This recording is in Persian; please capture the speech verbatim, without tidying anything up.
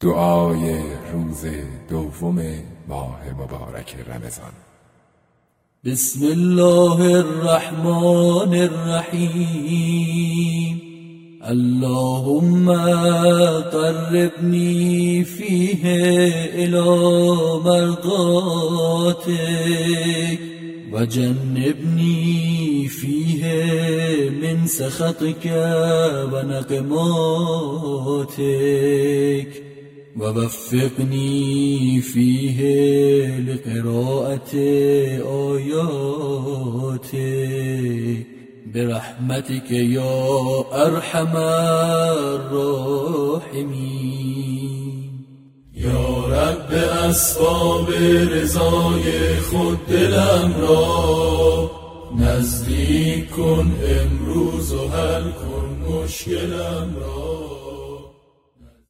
دعای روز دوم ماه مبارک رمضان. بسم الله الرحمن الرحیم. اللهم قربني فيه إلى مرضاتك وجنبني فيه من سخطك ونقماتك ووفقني فيه لقراءة آياتك برحمتك يا ارحم الراحمین. یا رب اسباب رضای خود دلم را نزدیک کن امروز و حل کن مشکلم را.